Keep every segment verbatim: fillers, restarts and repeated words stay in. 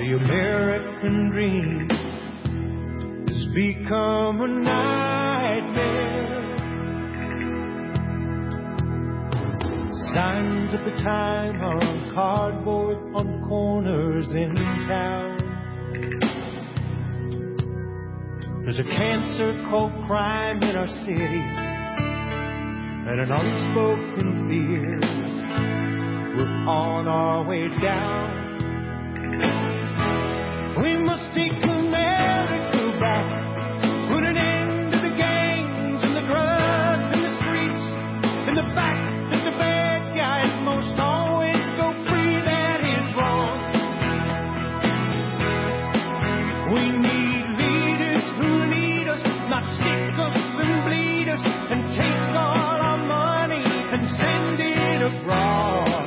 The American dream has become a nightmare. Signs at the time are on cardboard on corners in town. There's a cancer called crime in our cities and an unspoken fear. We're on our way down. We must take America back. Put an end to the gangs and the drugs and the streets and the fact that the bad guys most always go free. That is wrong. We need leaders who lead us, not stick us and bleed us and take all our money and send it abroad.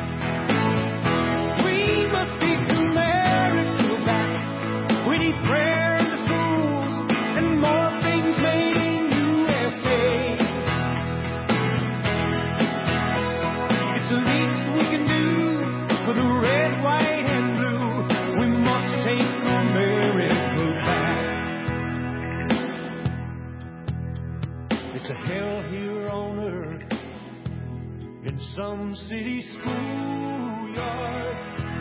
We must take America back. We need prayer in the schools and more things made in U S A. It's the least we can do for the red, white, and blue. We must take America back. It's a hell here on earth in some city schoolyard.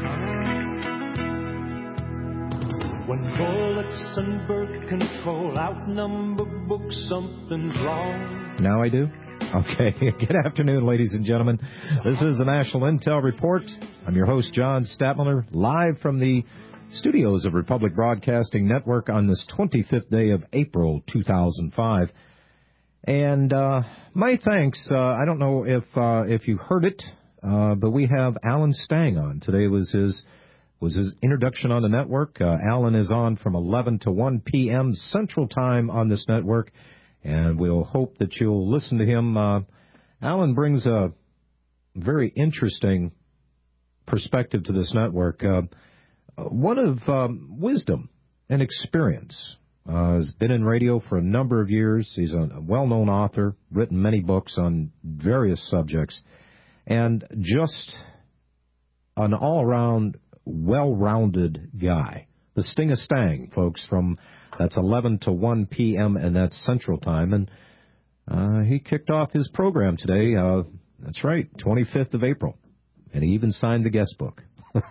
When bullets and birth control outnumber books, something's wrong. Now I do? Okay. Good afternoon, ladies and gentlemen. This is the National Intel Report. I'm your host, John Statmiller, live from the studios of Republic Broadcasting Network on this twenty-fifth day of April, two thousand five. And uh, my thanks, uh, I don't know if uh, if you heard it, uh, but we have Alan Stang on. Today was his was his introduction on the network. Uh, Alan is on from eleven to one p.m. Central Time on this network, and we'll hope that you'll listen to him. Uh, Alan brings a very interesting perspective to this network, uh, one of um, wisdom and experience. Uh, has been in radio for a number of years. He's a well-known author, written many books on various subjects, and just an all-around well-rounded guy. The Sting of Stang, folks, from that's eleven to one p.m., and that's Central Time. And uh, he kicked off his program today. Uh, that's right, twenty-fifth of April. And he even signed the guest book.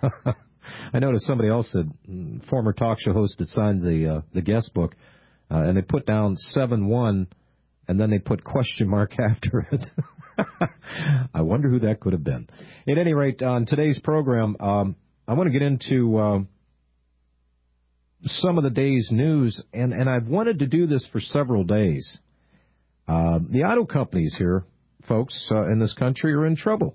I noticed somebody else said, former talk show host, had signed the uh, the guest book, uh, and they put down seven one, and then they put question mark after it. I wonder who that could have been. At any rate, on today's program, um, I want to get into uh, some of the day's news, and, and I've wanted to do this for several days. Uh, the auto companies here, folks, uh, in this country are in trouble.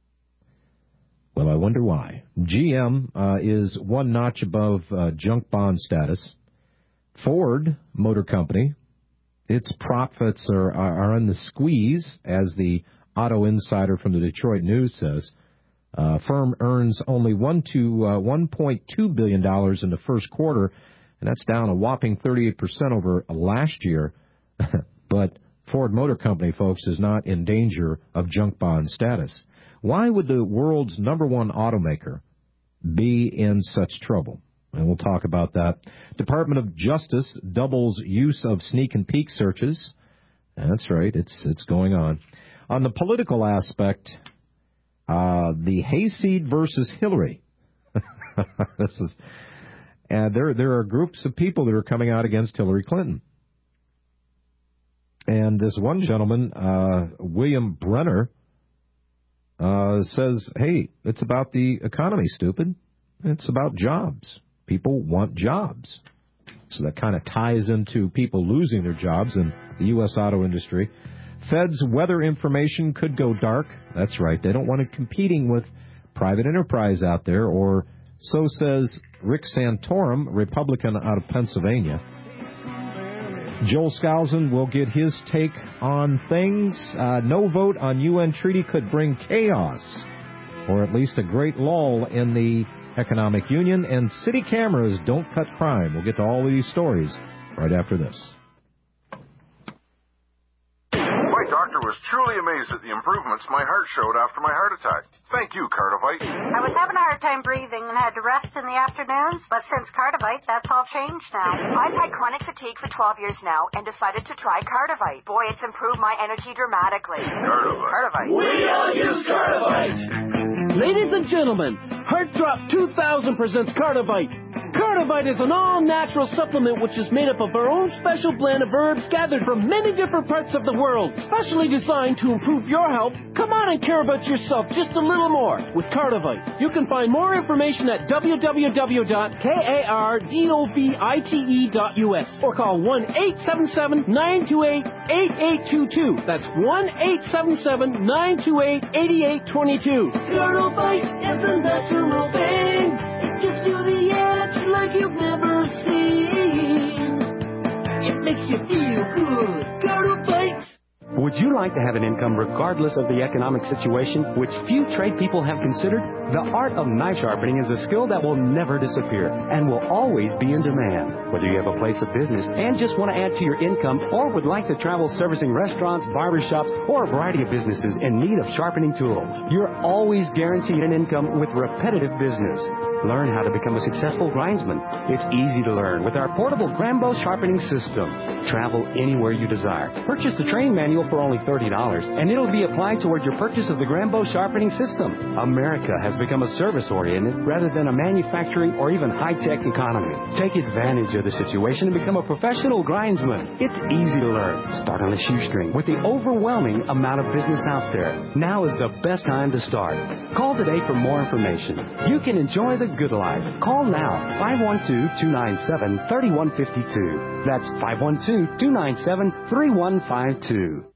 Well, I wonder why. G M uh, is one notch above uh, junk bond status. Ford Motor Company, its profits are, are, are in the squeeze, as the Auto Insider from the Detroit News says. Uh, firm earns only one to uh, one point two billion dollars in the first quarter, and that's down a whopping thirty-eight percent over last year. But Ford Motor Company, folks, is not in danger of junk bond status. Why would the world's number one automaker be in such trouble? And we'll talk about that. Department of Justice doubles use of sneak and peek searches. That's right, it's it's going on. On the political aspect, uh, the hayseed versus Hillary. this is, and there there are groups of people that are coming out against Hillary Clinton. And this one gentleman, uh, William Brenner, Uh, says, hey, it's about the economy, stupid. It's about jobs. People want jobs. So that kind of ties into people losing their jobs in the U S auto industry. Fed's weather information could go dark. That's right. They don't want it competing with private enterprise out there, or so says Rick Santorum, Republican out of Pennsylvania. Joel Skousen will get his take on things. Uh, no vote on U N treaty could bring chaos, or at least a great lull in the economic union. And city cameras don't cut crime. We'll get to all of these stories right after this. My doctor was truly amazed at the improvements my heart showed after my heart attack. Thank you, Cardivite. I was having a hard time breathing and had to rest in the afternoons, but since Cardivite, that's all changed now. I've had chronic fatigue for twelve years now and decided to try Cardivite. Boy, it's improved my energy dramatically. Cardivite. Cardivite. We all use Cardivite. Ladies and gentlemen, Heart Drop two thousand presents Cardivite. Cardivite is an all-natural supplement which is made up of our own special blend of herbs gathered from many different parts of the world, specially designed to improve your health. Come on and care about yourself just a little more with Cardivite. You can find more information at w w w dot cardovite dot u s or call one eight seven seven, nine two eight, eight eight two two. That's one eight seven seven, nine two eight, eight eight two two. Cardivite is a natural thing. It gives you the edge like you've never seen. It makes you feel good. Cardivite. Would you like to have an income regardless of the economic situation, which few trade people have considered? The art of knife sharpening is a skill that will never disappear and will always be in demand. Whether you have a place of business and just want to add to your income or would like to travel servicing restaurants, barbershops, or a variety of businesses in need of sharpening tools, you're always guaranteed an income with repetitive business. Learn how to become a successful grindsman. It's easy to learn with our portable Grambo sharpening system. Travel anywhere you desire. Purchase the training manual for only thirty dollars, and it'll be applied toward your purchase of the Grambo sharpening system. America has become a service-oriented rather than a manufacturing or even high-tech economy. Take advantage of the situation and become a professional grindsman. It's easy to learn. Start on a shoestring with the overwhelming amount of business out there. Now is the best time to start. Call today for more information. You can enjoy the good life. Call now, five one two, two nine seven, three one five two. That's five one two, two nine seven, three one five two.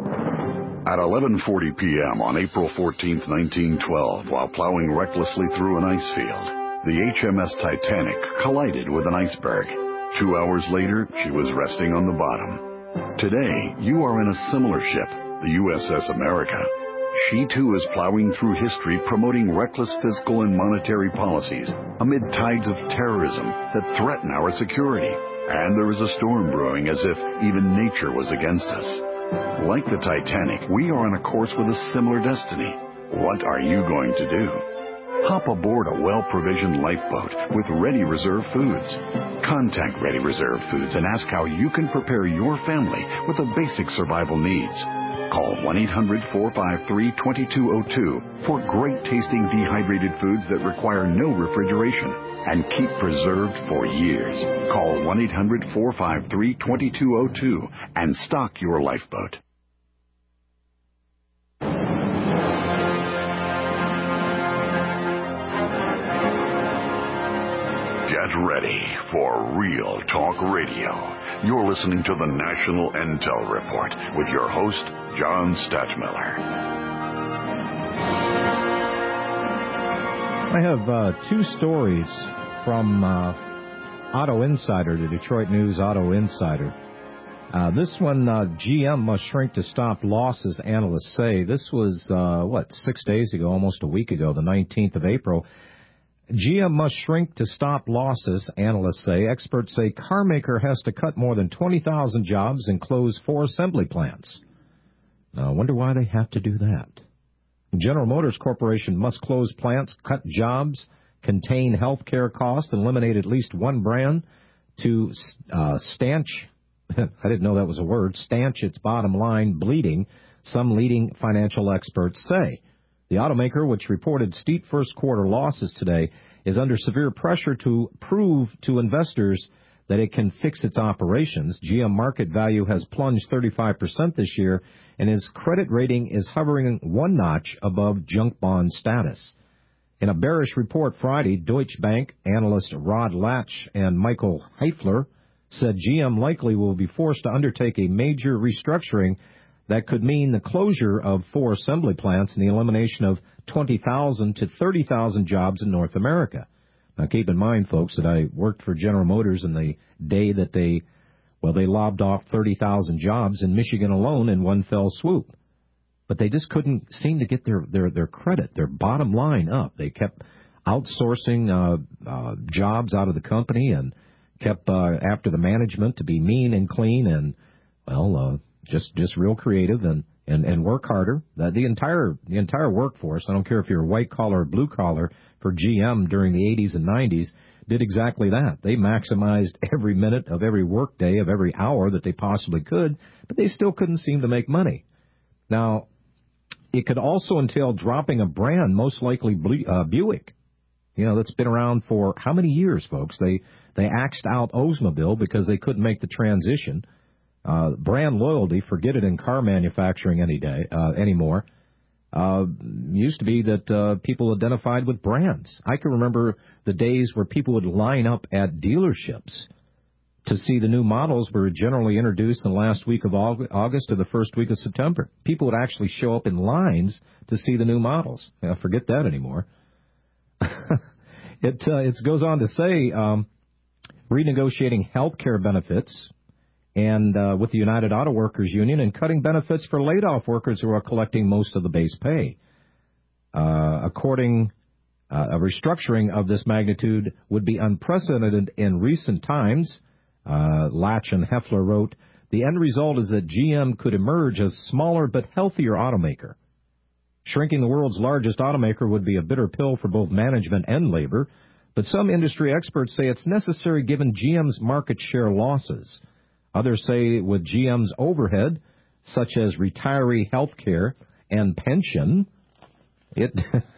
At eleven forty p.m. on April fourteenth, nineteen twelve, while plowing recklessly through an ice field, the H M S Titanic collided with an iceberg. Two hours later, she was resting on the bottom. Today, you are in a similar ship, the U S S America. She, too, is plowing through history promoting reckless fiscal and monetary policies amid tides of terrorism that threaten our security. And there is a storm brewing as if even nature was against us. Like the Titanic, we are on a course with a similar destiny. What are you going to do? Hop aboard a well-provisioned lifeboat with Ready Reserve Foods. Contact Ready Reserve Foods and ask how you can prepare your family with the basic survival needs. Call one eight hundred, four five three, two two zero two for great-tasting dehydrated foods that require no refrigeration and keep preserved for years. Call one eight hundred, four five three, two two zero two and stock your lifeboat. Get ready for Real Talk Radio. You're listening to the National Intel Report with your host, John Stachmiller. I have uh, two stories from uh, Auto Insider, the Detroit News Auto Insider. Uh, this one, uh, G M must shrink to stop losses, analysts say. This was, uh, what, six days ago, almost a week ago, the nineteenth of April. G M must shrink to stop losses, analysts say. Experts say carmaker has to cut more than twenty thousand jobs and close four assembly plants. Now, I wonder why they have to do that. General Motors Corporation must close plants, cut jobs, contain health care costs, and eliminate at least one brand to uh, stanch, I didn't know that was a word, stanch its bottom line bleeding, some leading financial experts say. The automaker, which reported steep first quarter losses today, is under severe pressure to prove to investors that it can fix its operations. G M market value has plunged thirty-five percent this year, and its credit rating is hovering one notch above junk bond status. In a bearish report Friday, Deutsche Bank analyst Rod Latch and Michael Heifler said G M likely will be forced to undertake a major restructuring that could mean the closure of four assembly plants and the elimination of twenty thousand to thirty thousand jobs in North America. Now, keep in mind, folks, that I worked for General Motors in the day that they, well, they lobbed off thirty thousand jobs in Michigan alone in one fell swoop. But they just couldn't seem to get their, their, their credit, their bottom line up. They kept outsourcing uh, uh, jobs out of the company and kept uh, after the management to be mean and clean and, well, uh, just just real creative and, and, and work harder. The, the entire the entire workforce, I don't care if you're white collar or blue collar, for G M during the eighties and nineties, did exactly that. They maximized every minute of every work day of every hour that they possibly could, but they still couldn't seem to make money. Now, it could also entail dropping a brand, most likely uh, Buick. You know, that's been around for how many years, folks? They they axed out Oldsmobile because they couldn't make the transition. Uh, brand loyalty, forget it in car manufacturing any day uh, anymore. Uh, used to be that uh, people identified with brands. I can remember the days where people would line up at dealerships to see the new models were generally introduced in the last week of August or the first week of September. People would actually show up in lines to see the new models. Now, forget that anymore. it uh, it goes on to say um, renegotiating health care benefits and uh, with the United Auto Workers Union and cutting benefits for laid-off workers who are collecting most of the base pay. Uh, according, uh, a restructuring of this magnitude would be unprecedented in recent times. Uh, Latch and Heffler wrote, the end result is that G M could emerge as smaller but healthier automaker. Shrinking the world's largest automaker would be a bitter pill for both management and labor, but some industry experts say it's necessary given G M's market share losses. Others say with G M's overhead, such as retiree health care and pension, it,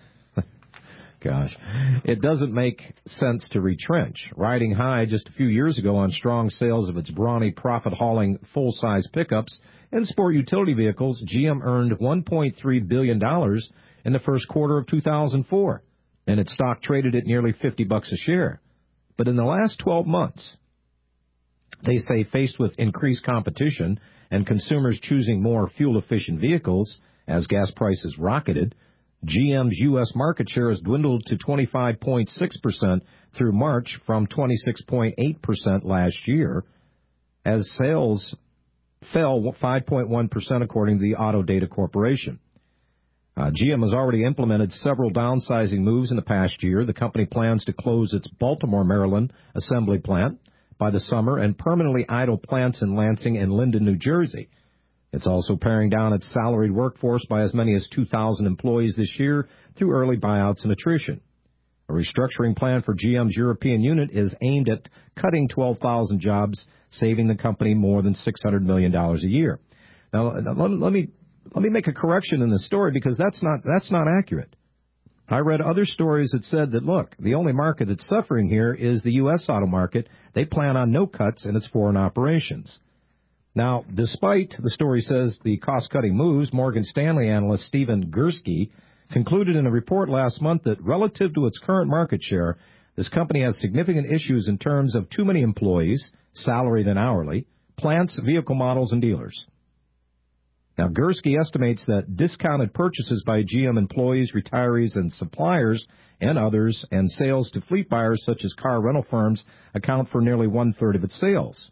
gosh, it doesn't make sense to retrench. Riding high just a few years ago on strong sales of its brawny, profit-hauling, full-size pickups and sport utility vehicles, G M earned one point three billion dollars in the first quarter of two thousand four, and its stock traded at nearly fifty bucks a share. But in the last twelve months, they say faced with increased competition and consumers choosing more fuel-efficient vehicles as gas prices rocketed, G M's U S market share has dwindled to twenty-five point six percent through March from twenty-six point eight percent last year, as sales fell five point one percent according to the Auto Data Corporation. Uh, G M has already implemented several downsizing moves in the past year. The company plans to close its Baltimore, Maryland assembly plant by the summer and permanently idle plants in Lansing and Linden, New Jersey. It's also paring down its salaried workforce by as many as two thousand employees this year through early buyouts and attrition. A restructuring plan for G M's European unit is aimed at cutting twelve thousand jobs, saving the company more than six hundred million dollars a year. Now, let, let me let me make a correction in the story because that's not that's not accurate. I read other stories that said that, look, the only market that's suffering here is the U S auto market. They plan on no cuts in its foreign operations. Now, despite, the story says, the cost-cutting moves, Morgan Stanley analyst Stephen Gursky concluded in a report last month that relative to its current market share, this company has significant issues in terms of too many employees, salaried and hourly, plants, vehicle models, and dealers. Now, Gursky estimates that discounted purchases by G M employees, retirees, and suppliers and others, and sales to fleet buyers such as car rental firms account for nearly one-third of its sales.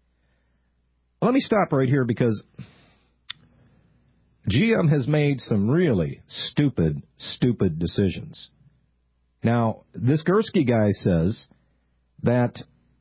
Let me stop right here because G M has made some really stupid, stupid decisions. Now, this Gursky guy says that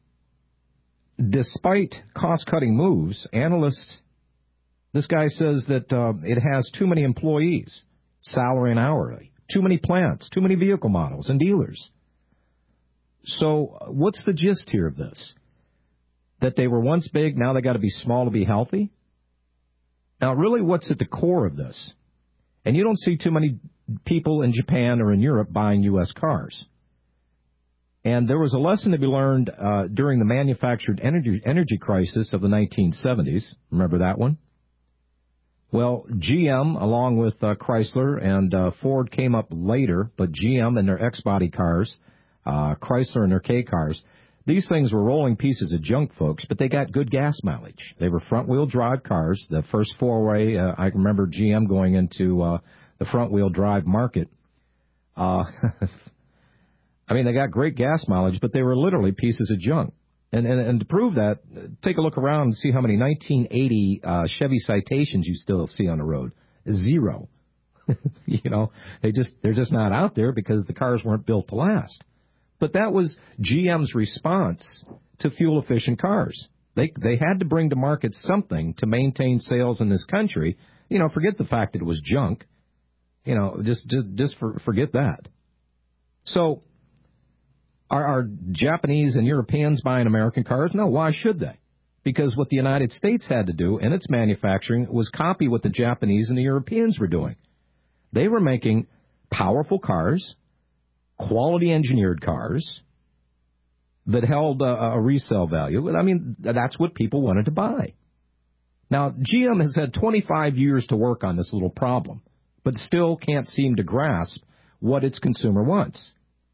despite cost-cutting moves, analysts, this guy says that uh, it has too many employees, salary and hourly, too many plants, too many vehicle models and dealers. So what's the gist here of this? That they were once big, now they got to be small to be healthy? Now, really, what's at the core of this? And you don't see too many people in Japan or in Europe buying U S cars. And there was a lesson to be learned uh, during the manufactured energy, energy crisis of the nineteen seventies. Remember that one? Well, G M, along with uh, Chrysler and uh, Ford came up later, but G M and their X-body cars, uh, Chrysler and their K cars, these things were rolling pieces of junk, folks, but they got good gas mileage. They were front-wheel drive cars. The first four-way, uh, I remember G M going into uh, the front-wheel drive market. Uh, I mean, they got great gas mileage, but they were literally pieces of junk. And, and, and to prove that, take a look around and see how many nineteen eighty uh, Chevy Citations you still see on the road. Zero. You know, they just, they're just not out there because the cars weren't built to last. But that was G M's response to fuel-efficient cars. They they had to bring to market something to maintain sales in this country. You know, forget the fact that it was junk. You know, just just, just for, forget that. So, are, are Japanese and Europeans buying American cars? No, why should they? Because what the United States had to do in its manufacturing was copy what the Japanese and the Europeans were doing. They were making powerful cars, quality engineered cars that held a, a resale value. I mean, that's what people wanted to buy. Now, G M has had twenty-five years to work on this little problem, but still can't seem to grasp what its consumer wants.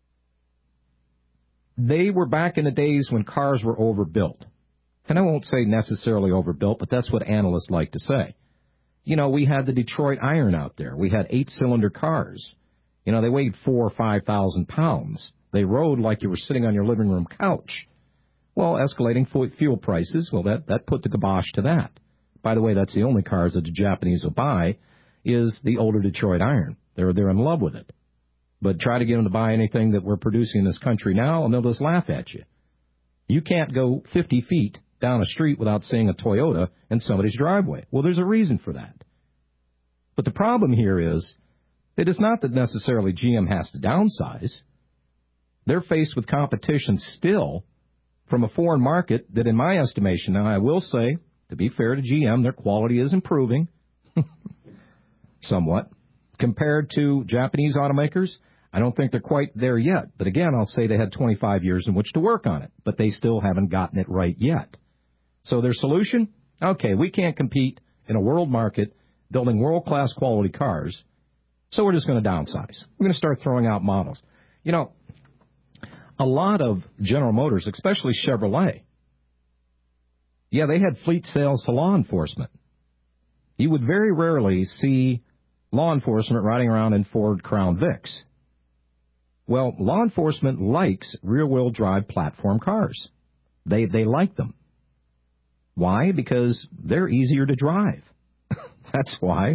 They were back in the days when cars were overbuilt. And I won't say necessarily overbuilt, but that's what analysts like to say. You know, we had the Detroit Iron out there. We had eight-cylinder cars. You know, they weighed four or five thousand pounds. They rode like you were sitting on your living room couch. Well, escalating fuel prices, well, that, that put the kibosh to that. By the way, that's the only cars that the Japanese will buy is the older Detroit Iron. They're, they're in love with it. But try to get them to buy anything that we're producing in this country now, and they'll just laugh at you. You can't go fifty feet down a street without seeing a Toyota in somebody's driveway. Well, there's a reason for that. But the problem here is, it is not that necessarily G M has to downsize. They're faced with competition still from a foreign market that, in my estimation, now I will say, to be fair to G M, their quality is improving somewhat. Compared to Japanese automakers, I don't think they're quite there yet. But again, I'll say they had twenty-five years in which to work on it, but they still haven't gotten it right yet. So their solution? Okay, we can't compete in a world market building world-class quality cars, so we're just going to downsize. We're going to start throwing out models. You know, a lot of General Motors, especially Chevrolet, yeah, they had fleet sales to law enforcement. You would very rarely see law enforcement riding around in Ford Crown Vics. Well, law enforcement likes rear-wheel drive platform cars. They they like them. Why? Because they're easier to drive. That's why.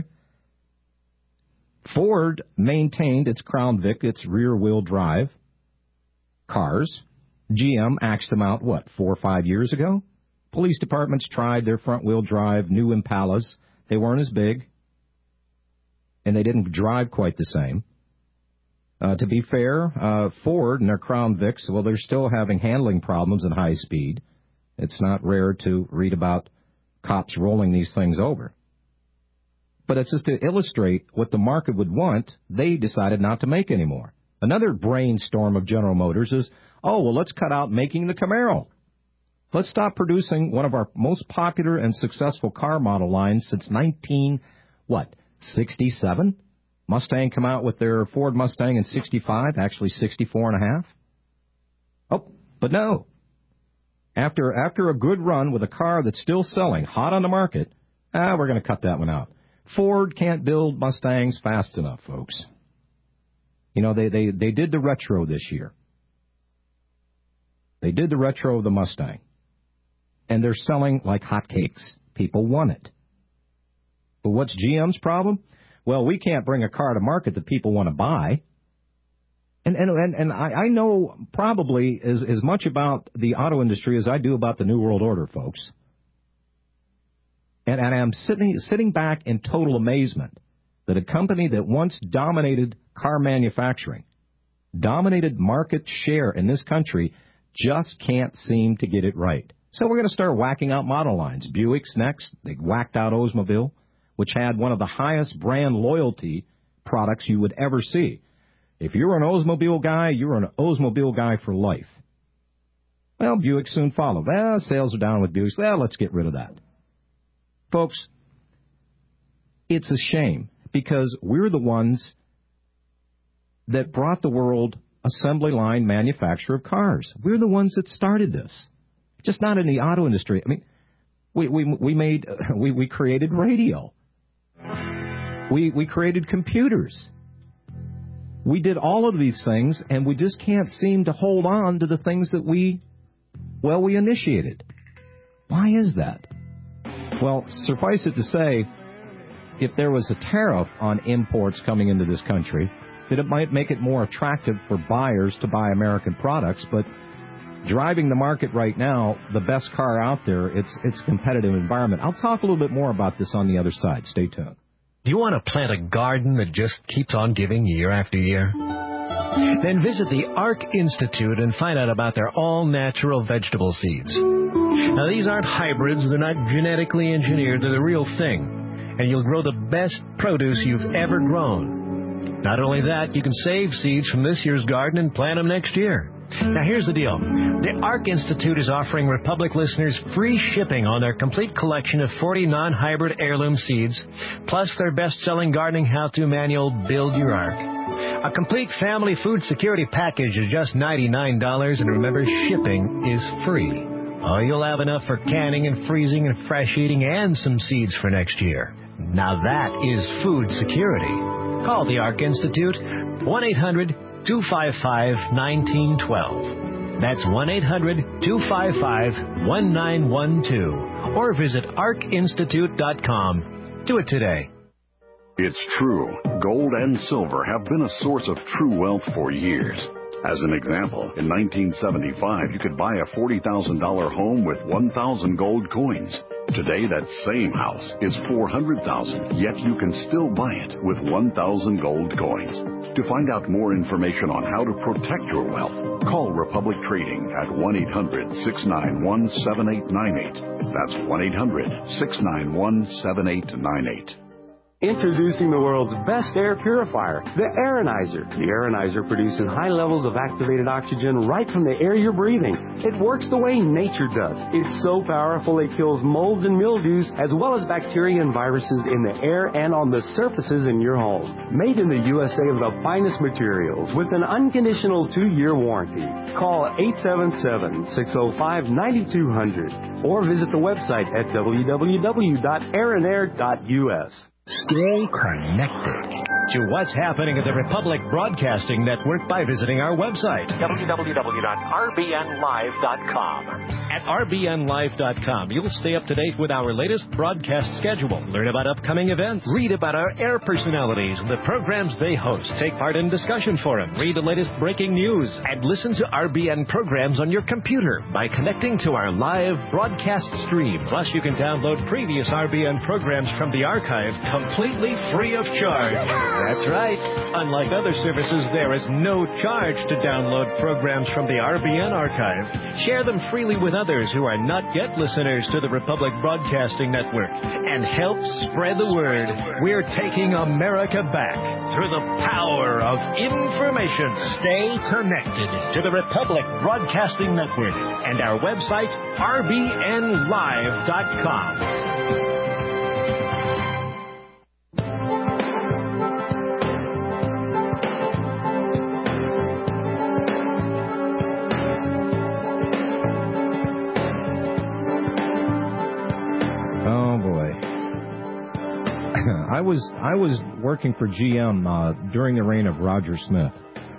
Ford maintained its Crown Vic, its rear-wheel drive cars. G M axed them out, what, four or five years ago? Police departments tried their front-wheel drive new Impalas. They weren't as big, and they didn't drive quite the same. Uh, to be fair, uh, Ford and their Crown Vics, well, they're still having handling problems at high speed. It's not rare to read about cops rolling these things over. But it's just to illustrate what the market would want, they decided not to make anymore. Another brainstorm of General Motors is, oh, well, let's cut out making the Camaro. Let's stop producing one of our most popular and successful car model lines since nineteen, what, sixty-seven? Mustang come out with their Ford Mustang in sixty-five, actually sixty-four and a half. Oh, but no. After after a good run with a car that's still selling, hot on the market, ah, we're going to cut that one out. Ford can't build Mustangs fast enough, folks. You know, they, they, they did the retro this year. They did the retro of the Mustang. And they're selling like hotcakes. People want it. But what's G M's problem? Well, we can't bring a car to market that people want to buy. And and and, and I, I know probably as, as much about the auto industry as I do about the New World Order, folks. And, and I'm sitting sitting back in total amazement that a company that once dominated car manufacturing, dominated market share in this country, just can't seem to get it right. So we're going to start whacking out model lines. Buick's next. They whacked out Oldsmobile, which had one of the highest brand loyalty products you would ever see. If you're an Oldsmobile guy, you're an Oldsmobile guy for life. Well, Buick soon followed. Well, sales are down with Buick. Well, let's get rid of that. Folks, it's a shame because we're the ones that brought the world assembly line manufacture of cars. We're the ones that started this. Just not in the auto industry. I mean, we we we made we we created radio. We we created computers. We did all of these things, and we just can't seem to hold on to the things that we, well, we initiated. Why is that? Well, suffice it to say, if there was a tariff on imports coming into this country, that it might make it more attractive for buyers to buy American products, but driving the market right now, the best car out there. It's it's a competitive environment. I'll talk a little bit more about this on the other side. Stay tuned. Do you want to plant a garden that just keeps on giving year after year? Then visit the ARC Institute and find out about their all-natural vegetable seeds. Now, these aren't hybrids. They're not genetically engineered. They're the real thing. And you'll grow the best produce you've ever grown. Not only that, you can save seeds from this year's garden and plant them next year. Now, here's the deal. The ARC Institute is offering Republic listeners free shipping on their complete collection of forty non-hybrid heirloom seeds, plus their best-selling gardening how-to manual, Build Your Ark. A complete family food security package is just ninety-nine dollars, and remember, shipping is free. Oh, you'll have enough for canning and freezing and fresh eating and some seeds for next year. Now that is food security. Call the ARC Institute, one eight hundred two five five one nine one two. That's one eight hundred two five five one nine one two. Or visit arc institute dot com. Do it today. It's true. Gold and silver have been a source of true wealth for years. As an example, in nineteen seventy-five, you could buy a forty thousand dollars home with one thousand gold coins. Today, that same house is four hundred thousand dollars, yet you can still buy it with one thousand gold coins. To find out more information on how to protect your wealth, call Republic Trading at one eight hundred six nine one seven eight nine eight. That's one eight hundred six nine one seven eight nine eight. Introducing the world's best air purifier, the Aeronizer. The Aeronizer produces high levels of activated oxygen right from the air you're breathing. It works the way nature does. It's so powerful it kills molds and mildews, as well as bacteria and viruses in the air and on the surfaces in your home. Made in the U S A of the finest materials with an unconditional two-year warranty. Call eight seven seven, six oh five, nine two zero zero or visit the website at w w w dot aeronair dot u s. Stay connected to what's happening at the Republic Broadcasting Network by visiting our website, w w w dot r b n live dot com. At r b n live dot com, you'll stay up to date with our latest broadcast schedule, learn about upcoming events, read about our air personalities and the programs they host, take part in discussion forums, read the latest breaking news, and listen to R B N programs on your computer by connecting to our live broadcast stream. Plus, you can download previous R B N programs from the archive completely free of charge. That's right. Unlike other services, there is no charge to download programs from the R B N archive. Share them freely with others who are not yet listeners to the Republic Broadcasting Network and help spread the word. We're taking America back through the power of information. Stay connected to the Republic Broadcasting Network and our website, r b n live dot com. I was I was working for G M uh, during the reign of Roger Smith.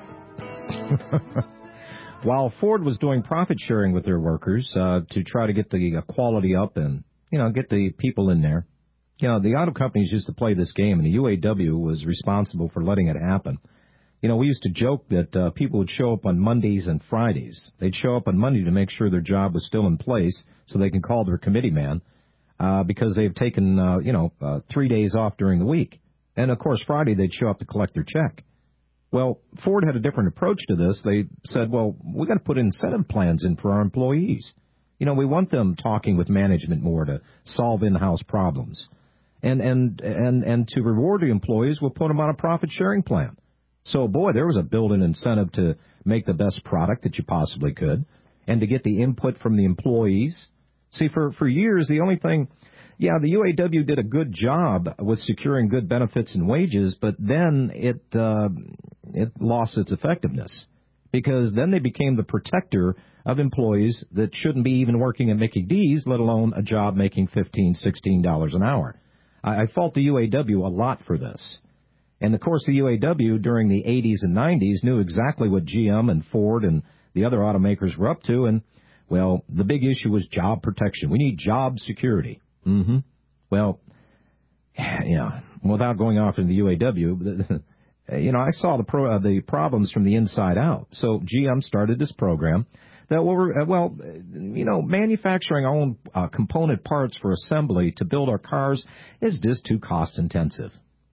While Ford was doing profit sharing with their workers uh, to try to get the quality up and, you know, get the people in there. You know, the auto companies used to play this game, and the U A W was responsible for letting it happen. You know, we used to joke that uh, people would show up on Mondays and Fridays. They'd show up on Monday to make sure their job was still in place so they can call their committee man. Uh, because they've taken, uh, you know, uh, three days off during the week. And, of course, Friday they'd show up to collect their check. Well, Ford had a different approach to this. They said, well, we got to put incentive plans in for our employees. You know, we want them talking with management more to solve in-house problems. And, and, and, and to reward the employees, we'll put them on a profit-sharing plan. So, boy, there was a built-in incentive to make the best product that you possibly could and to get the input from the employees. See, for, for years, the only thing, yeah, the U A W did a good job with securing good benefits and wages, but then it uh, it lost its effectiveness because then they became the protector of employees that shouldn't be even working at Mickey D's, let alone a job making fifteen dollars, sixteen dollars an hour. I, I fault the U A W a lot for this. And, of course, the U A W during the eighties and nineties knew exactly what G M and Ford and the other automakers were up to, and well, the big issue was job protection. We need job security. Mm-hmm. Well, yeah, without going off in the U A W, you know, I saw the pro, uh, the problems from the inside out. So G M started this program that were, well, you know, manufacturing our own uh, component parts for assembly to build our cars is just too cost intensive.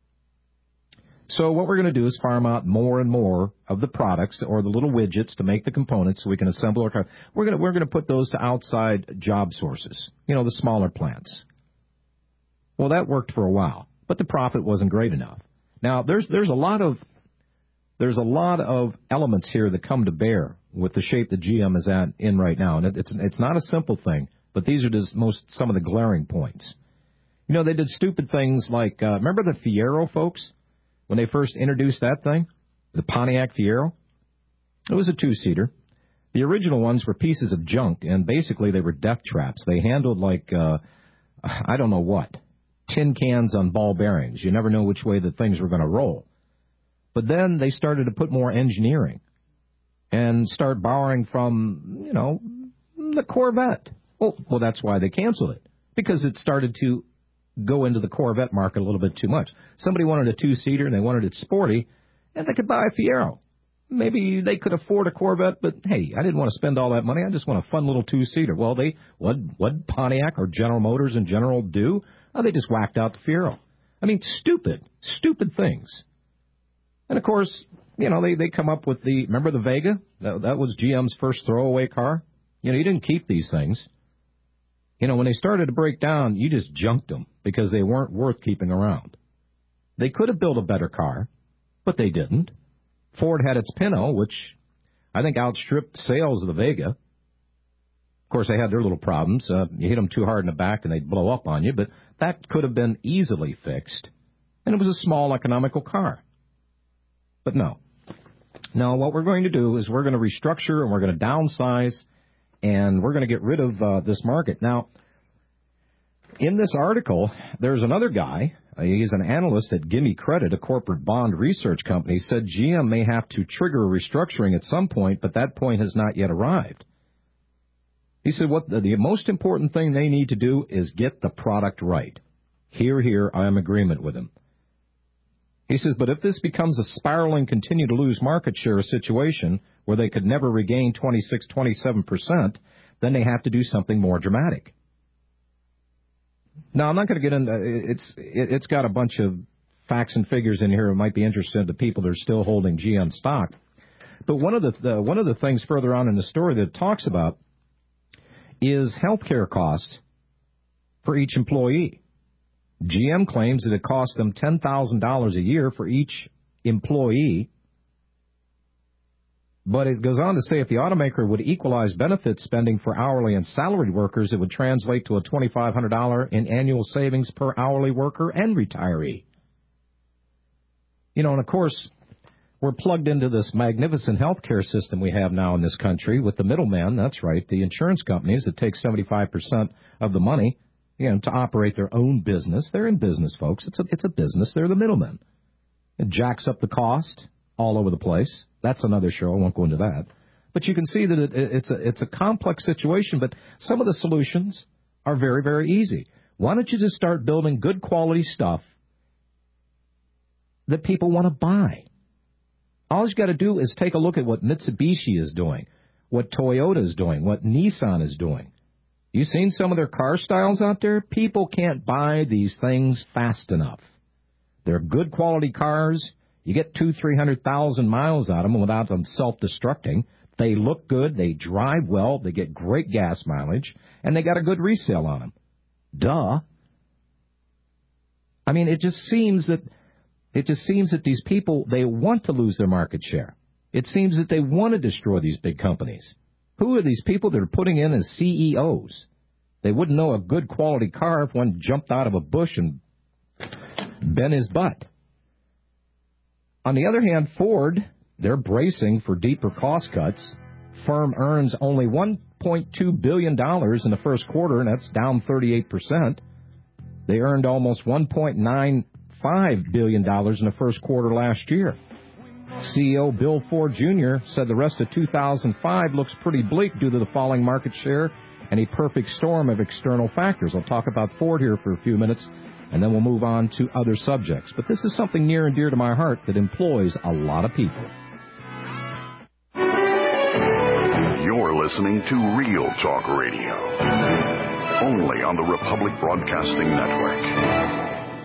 So what we're going to do is farm out more and more of the products or the little widgets to make the components so we can assemble our car. We're going to, we're going to put those to outside job sources, you know, the smaller plants. Well, that worked for a while, but the profit wasn't great enough. Now, there's there's a lot of there's a lot of elements here that come to bear with the shape that G M is at in right now, and it's it's not a simple thing, but these are just most some of the glaring points. You know, they did stupid things like uh, remember the Fiero, folks? When they first introduced that thing, the Pontiac Fiero, it was a two-seater. The original ones were pieces of junk, and basically they were death traps. They handled like, uh, I don't know what, tin cans on ball bearings. You never know which way the things were going to roll. But then they started to put more engineering and start borrowing from, you know, the Corvette. Well, well, that's why they canceled it, because it started to go into the Corvette market a little bit too much. Somebody wanted a two-seater and they wanted it sporty, and they could buy a Fiero. Maybe they could afford a Corvette, but hey, I didn't want to spend all that money. I just want a fun little two-seater. Well, they what what Pontiac or General Motors in general do? Oh, they just whacked out the Fiero. I mean, stupid, stupid things. And of course, you know, they, they come up with the, remember the Vega? That, that was G M's first throwaway car. You know, you didn't keep these things. You know, when they started to break down, you just junked them because they weren't worth keeping around. They could have built a better car, but they didn't. Ford had its Pinto, which I think outstripped sales of the Vega. Of course, they had their little problems. Uh, you hit them too hard in the back and they'd blow up on you, but that could have been easily fixed. And it was a small, economical car. But no. No, what we're going to do is we're going to restructure and we're going to downsize, and we're going to get rid of uh, this market. Now, in this article, there's another guy. Uh, he's an analyst at Gimme Credit, a corporate bond research company. Said G M may have to trigger a restructuring at some point, but that point has not yet arrived. He said what the, the most important thing they need to do is get the product right. Here, here, I am in agreement with him. He says, but if this becomes a spiraling, continue to lose market share situation where they could never regain twenty-six, twenty-seven percent, then they have to do something more dramatic. Now, I'm not going to get into it's it's got a bunch of facts and figures in here that might be interesting to people that are still holding G M stock. But one of the, the one of the things further on in the story that it talks about is healthcare costs for each employee. G M claims that it costs them ten thousand dollars a year for each employee. But it goes on to say if the automaker would equalize benefit spending for hourly and salaried workers, it would translate to a twenty-five hundred dollars in annual savings per hourly worker and retiree. You know, and of course, we're plugged into this magnificent healthcare system we have now in this country with the middlemen, that's right, the insurance companies that take seventy-five percent of the money, you know, to operate their own business. They're in business, folks. It's a, it's a business. They're the middlemen. It jacks up the cost all over the place. That's another show. I won't go into that. But you can see that it, it's a, it's a complex situation, but some of the solutions are very, very easy. Why don't you just start building good quality stuff that people want to buy? All you've got to do is take a look at what Mitsubishi is doing, what Toyota is doing, what Nissan is doing. You seen some of their car styles out there? People can't buy these things fast enough. They're good quality cars. You get two, three hundred thousand miles out of them without them self-destructing. They look good. They drive well. They get great gas mileage, and they got a good resale on them. Duh. I mean, it just seems that it just seems that these people, they want to lose their market share. It seems that they want to destroy these big companies. Who are these people that are putting in as C E Os? They wouldn't know a good quality car if one jumped out of a bush and bent his butt. On the other hand, Ford, they're bracing for deeper cost cuts. Firm earns only one point two billion dollars in the first quarter, and that's down thirty-eight percent. They earned almost one point nine five billion dollars in the first quarter last year. C E O Bill Ford Junior said the rest of two thousand five looks pretty bleak due to the falling market share and a perfect storm of external factors. I'll talk about Ford here for a few minutes, and then we'll move on to other subjects. But this is something near and dear to my heart that employs a lot of people. You're You're listening to Real Talk Radio, only on the Republic Broadcasting Network.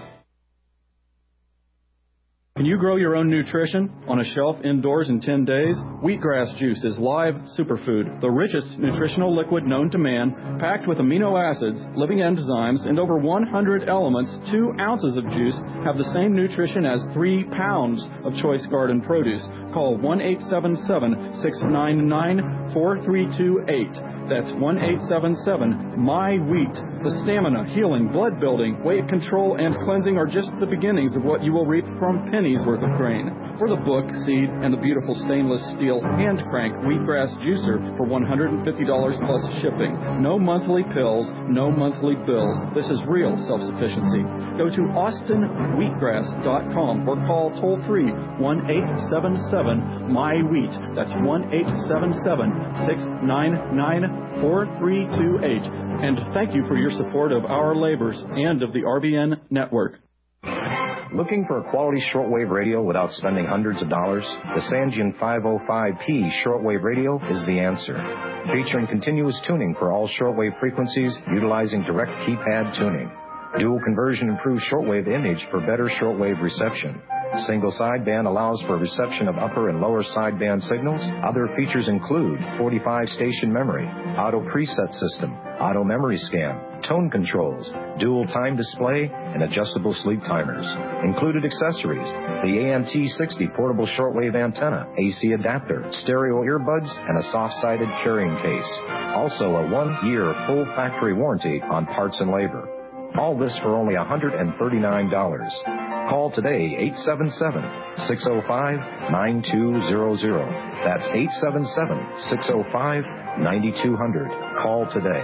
Can you grow your own nutrition on a shelf indoors in ten days? Wheatgrass juice is live superfood, the richest nutritional liquid known to man, packed with amino acids, living enzymes, and over one hundred elements. Two ounces of juice have the same nutrition as three pounds of choice garden produce. Call one eight seven seven, six nine nine, four three two eight. That's one eight seven seven, M Y wheat. The stamina, healing, blood building, weight control, and cleansing are just the beginnings of what you will reap from pennies worth of grain. For the book, seed, and the beautiful stainless steel hand crank wheatgrass juicer for one hundred fifty dollars plus shipping. No monthly pills, no monthly bills. This is real self-sufficiency. Go to austin wheatgrass dot com or call toll-free one eight seven seven, M Y wheat. That's one eight seven seven, six nine nine, four three two eight. And thank you for your support of our labors and of the R B N network. Looking for a quality shortwave radio without spending hundreds of dollars? The Sangean five oh five P shortwave radio is the answer. Featuring continuous tuning for all shortwave frequencies utilizing direct keypad tuning. Dual conversion improves shortwave image for better shortwave reception. Single sideband allows for reception of upper and lower sideband signals. Other features include forty-five station memory, auto preset system, auto memory scan, tone controls, dual time display, and adjustable sleep timers. Included accessories: the A M T sixty portable shortwave antenna, A C adapter, stereo earbuds, and a soft-sided carrying case. Also a one-year full factory warranty on parts and labor. All this for only one hundred thirty-nine dollars. Call today, eight seven seven, six oh five, nine two zero zero. That's eight seven seven, six oh five, nine two zero zero. Call today.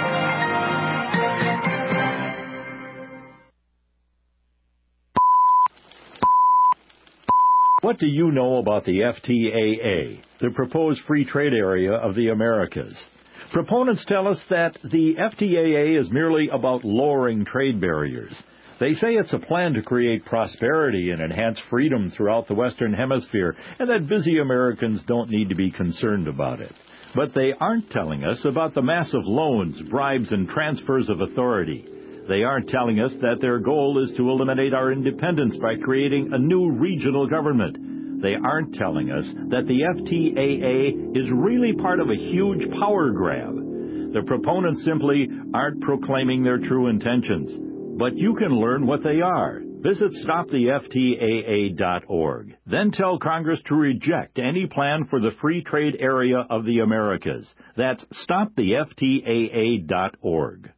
What do you know about the F T A A, the proposed free trade area of the Americas? Proponents tell us that the F T A A is merely about lowering trade barriers. They say it's a plan to create prosperity and enhance freedom throughout the Western Hemisphere, and that busy Americans don't need to be concerned about it. But they aren't telling us about the massive loans, bribes, and transfers of authority. They aren't telling us that their goal is to eliminate our independence by creating a new regional government. They aren't telling us that the F T A A is really part of a huge power grab. The proponents simply aren't proclaiming their true intentions. But you can learn what they are. Visit stop the F T A A dot org. Then tell Congress to reject any plan for the free trade area of the Americas. That's stop the F T A A dot org.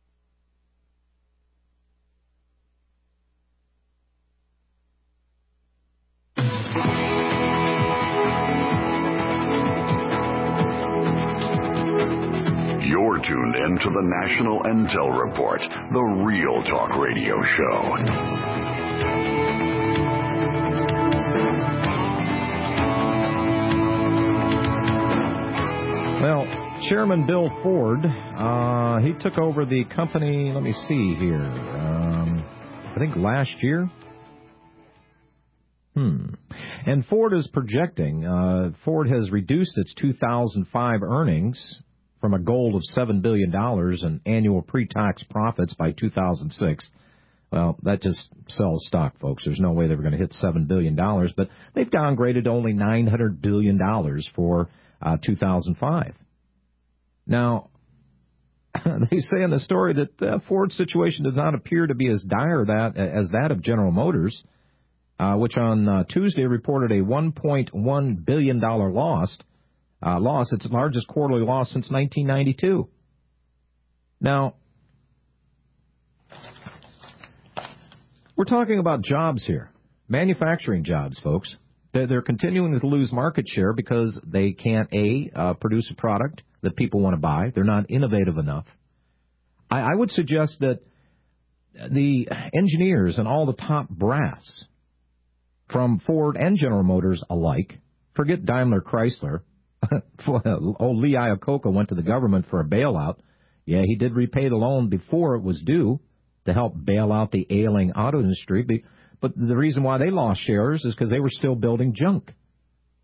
You're tuned in to the National Intel Report, the Real Talk Radio Show. Well, Chairman Bill Ford, uh, he took over the company, let me see here, um, I think last year. Hmm. And Ford is projecting, uh, Ford has reduced its two thousand five earnings from a goal of seven billion dollars in annual pre-tax profits by two thousand six. Well, that just sells stock, folks. There's no way they were going to hit seven billion dollars, but they've downgraded to only nine hundred billion dollars for uh, two thousand five. Now, they say in the story that uh, Ford's situation does not appear to be as dire that as that of General Motors, uh, which on uh, Tuesday reported a one point one billion dollars loss. Uh, loss, its largest quarterly loss since nineteen ninety-two. Now, we're talking about jobs here, manufacturing jobs, folks. They're, they're continuing to lose market share because they can't, A, uh, produce a product that people want to buy. They're not innovative enough. I, I would suggest that the engineers and all the top brass from Ford and General Motors alike, forget Daimler Chrysler, old Lee Iacocca went to the government for a bailout. Yeah, he did repay the loan before it was due to help bail out the ailing auto industry. But the reason why they lost shares is because they were still building junk.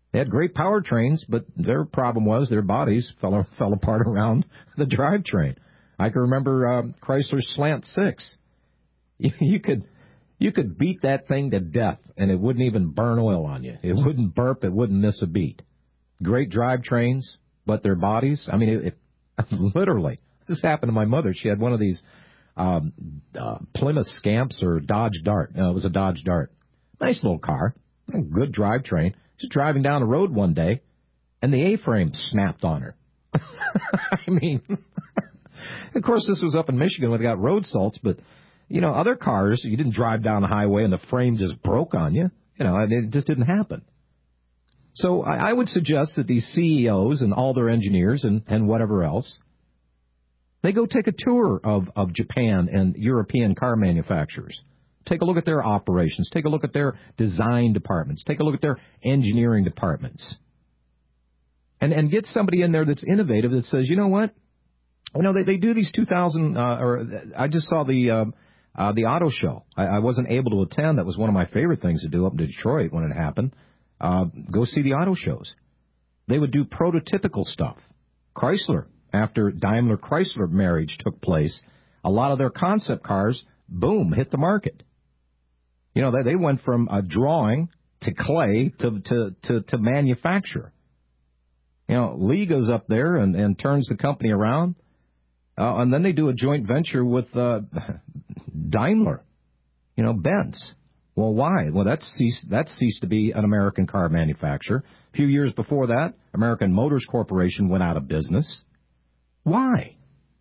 They had great powertrains, but their problem was their bodies fell fell apart around the drivetrain. I can remember uh, Chrysler's Slant Six. You, you could you could beat that thing to death, and it wouldn't even burn oil on you. It wouldn't burp. It wouldn't miss a beat. Great drivetrains, but their bodies. I mean, it, it literally. This happened to my mother. She had one of these um, uh, Plymouth Scamps or Dodge Dart. No, it was a Dodge Dart. Nice little car, good drivetrain. She's driving down the road one day, and the A-frame snapped on her. I mean, of course, this was up in Michigan where they got road salts, but, you know, other cars, you didn't drive down the highway and the frame just broke on you. You know, it just didn't happen. So I, I would suggest that these C E Os and all their engineers and, and whatever else, they go take a tour of, of Japan and European car manufacturers. Take a look at their operations. Take a look at their design departments. Take a look at their engineering departments. And and get somebody in there that's innovative that says, you know what? You know, they, they do these two thousand, uh, or I just saw the uh, uh, the auto show. I, I wasn't able to attend. That was one of my favorite things to do up in Detroit when it happened. Uh, go see the auto shows. They would do prototypical stuff. Chrysler, after Daimler Chrysler marriage took place, a lot of their concept cars, boom, hit the market. You know, they, they went from a drawing to clay to, to, to, to manufacture. You know, Lee goes up there and, and turns the company around, uh, and then they do a joint venture with uh, Daimler, you know, Benz. Well, why? Well, that ceased, that ceased to be an American car manufacturer. A few years before that, American Motors Corporation went out of business. Why?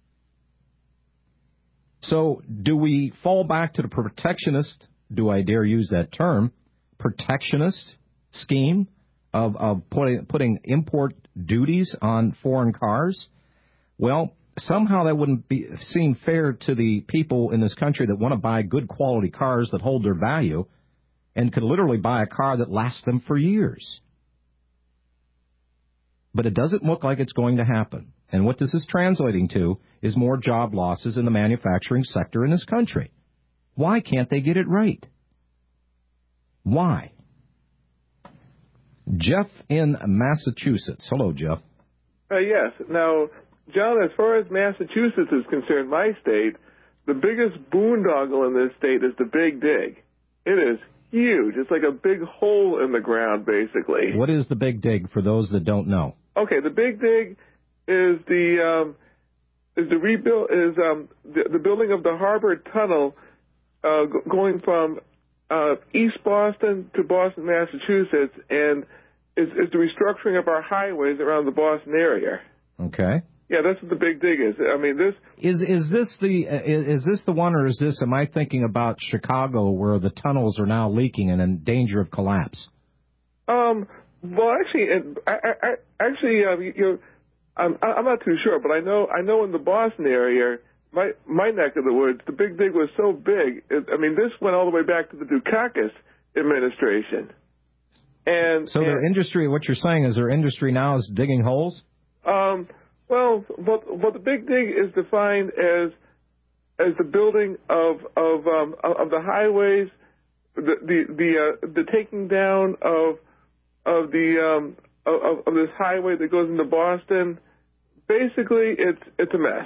So do we fall back to the protectionist, do I dare use that term, protectionist scheme of, of putting, putting import duties on foreign cars? Well, somehow that wouldn't be seem fair to the people in this country that want to buy good quality cars that hold their value and could literally buy a car that lasts them for years. But it doesn't look like it's going to happen. And what this is translating to is more job losses in the manufacturing sector in this country. Why can't they get it right? Why? Jeff in Massachusetts. Hello, Jeff. Uh, yes. Now, John, as far as Massachusetts is concerned, my state, the biggest boondoggle in this state is the Big Dig. It is huge. It's like a big hole in the ground, basically. What is the Big Dig for those that don't know? Okay, the Big Dig is the um, is the rebuild is um, the, the building of the Harbor Tunnel uh, g- going from uh, East Boston to Boston, Massachusetts, and is, is the restructuring of our highways around the Boston area. Okay. Yeah, that's what the Big Dig is. I mean, this is is this the uh, is this the one, or is this? Am I thinking about Chicago, where the tunnels are now leaking and in danger of collapse? Um. Well, actually, I, I, I actually, uh, you know, I'm, I'm not too sure, but I know I know in the Boston area, my my neck of the woods, the Big Dig was so big. It, I mean, this went all the way back to the Dukakis administration. And so and, their industry, what you're saying is their industry now is digging holes? Um. Well, what what the Big Dig is defined as as the building of of um, of the highways, the the the, uh, the taking down of of the um, of, of this highway that goes into Boston. Basically, it's it's a mess.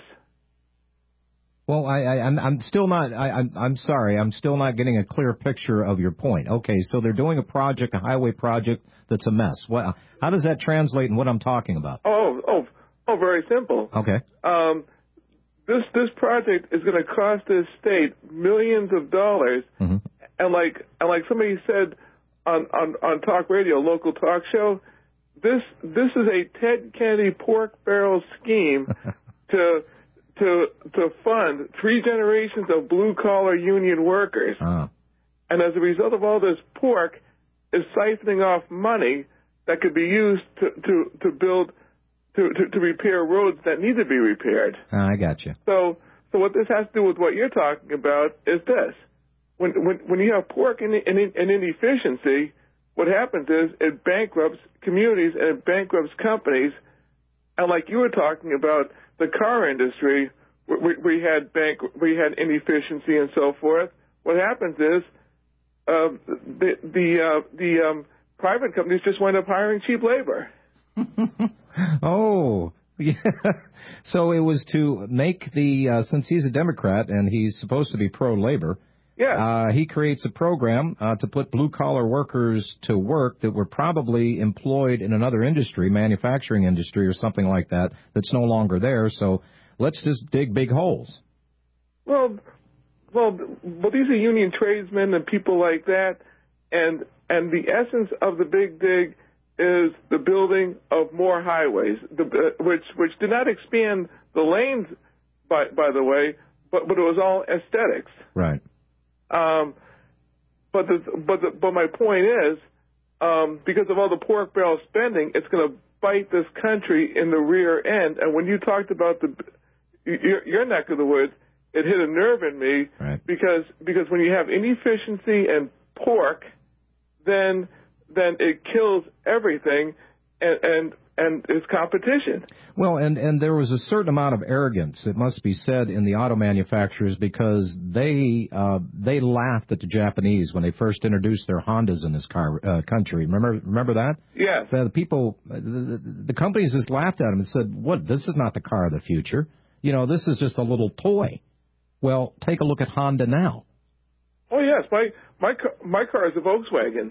Well, I, I I'm I'm still not. I, I'm I'm sorry. I'm still not getting a clear picture of your point. Okay, so they're doing a project, a highway project that's a mess. What? How does that translate in what I'm talking about? Oh oh oh, very simple. Okay. Um, this this project is going to cost this state millions of dollars, mm-hmm. and like and like somebody said on, on, on talk radio, local talk show, this this is a Ted Kennedy pork barrel scheme to to to fund three generations of blue collar union workers, oh. and as a result of all this pork, is siphoning off money that could be used to to, to build to, to to repair roads that need to be repaired. Oh, I got you. So so what this has to do with what you're talking about is this. When, when when you have pork and, and, and inefficiency, what happens is it bankrupts communities and it bankrupts companies. And like you were talking about the car industry, we, we had bank, we had inefficiency and so forth. What happens is uh, the the uh, the um, private companies just wind up hiring cheap labor. Oh, yeah. So it was to make the, uh, since he's a Democrat and he's supposed to be pro-labor, yeah. uh, he creates a program uh, to put blue-collar workers to work that were probably employed in another industry, manufacturing industry or something like that, that's no longer there. So let's just dig big holes. Well, well, well, these are union tradesmen and people like that, and and the essence of the big dig is the building of more highways, the, uh, which which did not expand the lanes, by by the way, but but it was all aesthetics. Right. Um, but the but the, but my point is, um, because of all the pork barrel spending, it's going to bite this country in the rear end. And when you talked about the your, your neck of the woods, it hit a nerve in me, right. because because when you have inefficiency and pork, then then it kills everything, and and, and it's competition. Well, and, and there was a certain amount of arrogance, it must be said, in the auto manufacturers, because they uh, they laughed at the Japanese when they first introduced their Hondas in this car uh, country. Remember remember that? Yes. The people, the, the companies just laughed at them and said, "What? This is not the car of the future. You know, this is just a little toy." Well, take a look at Honda now. Oh yes, my my car, my car is a Volkswagen.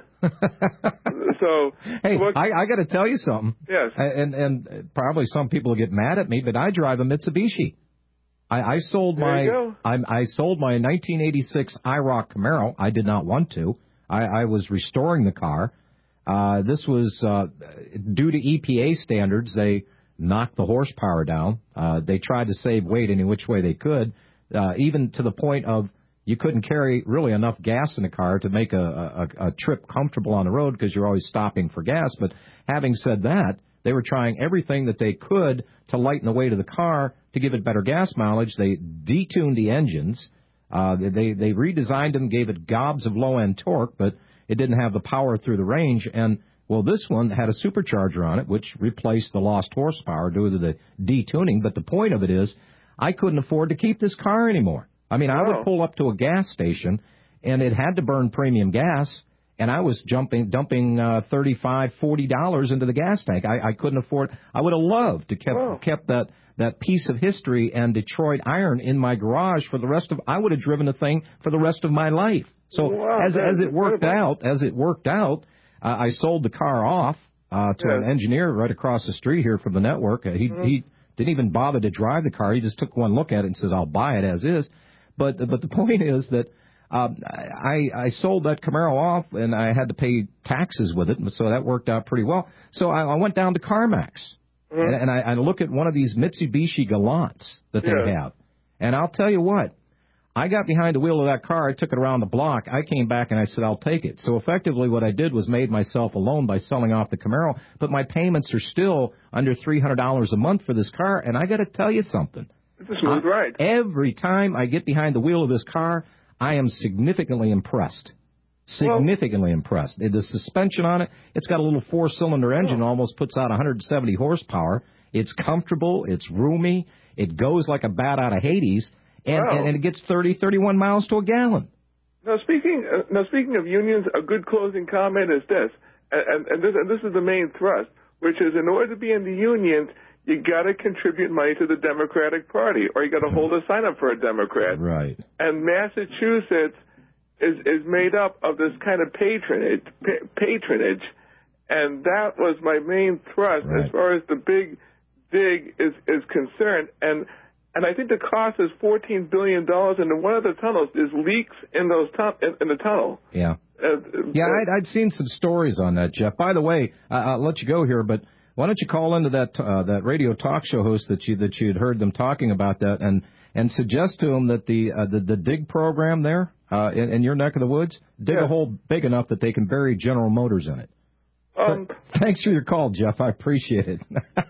So hey, what, I, I got to tell you something. Yes. And and probably some people will get mad at me, but I drive a Mitsubishi. I, I sold there my you go. I, I sold my nineteen eighty-six IROC Camaro. I did not want to. I, I was restoring the car. Uh, this was uh, due to E P A standards. They knocked the horsepower down. Uh, they tried to save weight any which way they could. Uh, even to the point of you couldn't carry really enough gas in the car to make a, a, a trip comfortable on the road because you're always stopping for gas. But having said that, they were trying everything that they could to lighten the weight of the car to give it better gas mileage. They detuned the engines. Uh, they, they redesigned them, gave it gobs of low-end torque, but it didn't have the power through the range. And, well, this one had a supercharger on it, which replaced the lost horsepower due to the detuning. But the point of it is, I couldn't afford to keep this car anymore. I mean, I would pull up to a gas station, and it had to burn premium gas, and I was jumping, dumping uh, thirty-five dollars, forty dollars into the gas tank. I, I couldn't afford. I would have loved to kept wow. kept that that piece of history and Detroit iron in my garage for the rest of. I would have driven the thing for the rest of my life. So wow, as as it worked out, as it worked out, uh, I sold the car off uh, to yes. an engineer right across the street here from the network. Uh, he mm-hmm. he. Didn't even bother to drive the car. He just took one look at it and said, "I'll buy it as is." But but the point is that um, I I sold that Camaro off and I had to pay taxes with it, so that worked out pretty well. So I, I went down to CarMax mm-hmm. and, and I, I look at one of these Mitsubishi Galants that yeah. they have, and I'll tell you what. I got behind the wheel of that car. I took it around the block. I came back and I said, I'll take it. So effectively what I did was made myself a loan by selling off the Camaro, but my payments are still under three hundred dollars a month for this car. And I got to tell you something. It's a smooth ride. Every time I get behind the wheel of this car, I am significantly impressed. Significantly well, impressed. The suspension on it, it's got a little four-cylinder engine, oh. almost puts out one hundred seventy horsepower. It's comfortable. It's roomy. It goes like a bat out of Hades. And, wow. and, and it gets thirty, thirty-one miles to a gallon. Now speaking, uh, now speaking of unions, a good closing comment is this, and, and, this, and this is the main thrust, which is in order to be in the unions, you got to contribute money to the Democratic Party, or you got to hold a sign up for a Democrat. Right. And Massachusetts is is made up of this kind of patronage, pa- patronage, and that was my main thrust right. as far as the big dig is is concerned, and. And I think the cost is fourteen billion dollars, and in one of the tunnels, there's leaks in those tu- in, in the tunnel. Yeah. Uh, yeah, uh, I'd, I'd seen some stories on that, Jeff. By the way, uh, I'll let you go here, but why don't you call into that uh, that radio talk show host that you that you'd heard them talking about that, and and suggest to them that the uh, the, the dig program there uh, in, in your neck of the woods, dig yeah. a hole big enough that they can bury General Motors in it. Um, thanks for your call, Jeff. I appreciate it.